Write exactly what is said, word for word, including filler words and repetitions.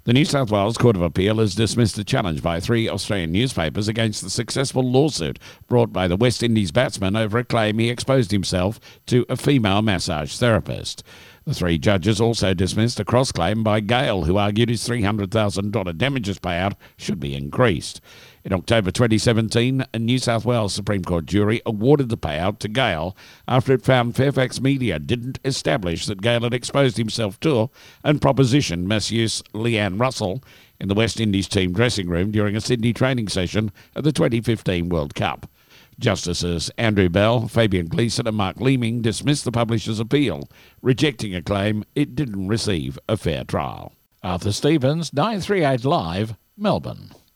The New South Wales Court of Appeal has dismissed a challenge by three Australian newspapers against the successful lawsuit brought by the West Indies batsman over a claim he exposed himself to a female massage therapist. The three judges also dismissed a cross-claim by Gale, who argued his three hundred thousand dollars damages payout should be increased. In October twenty seventeen, a New South Wales Supreme Court jury awarded the payout to Gale after it found Fairfax Media didn't establish that Gale had exposed himself to and propositioned masseuse Leanne Russell in the West Indies team dressing room during a Sydney training session at the twenty fifteen World Cup. Justices Andrew Bell, Fabian Gleeson and Mark Leeming dismissed the publisher's appeal, rejecting a claim it didn't receive a fair trial. Arthur Stevens, nine thirty-eight Live, Melbourne.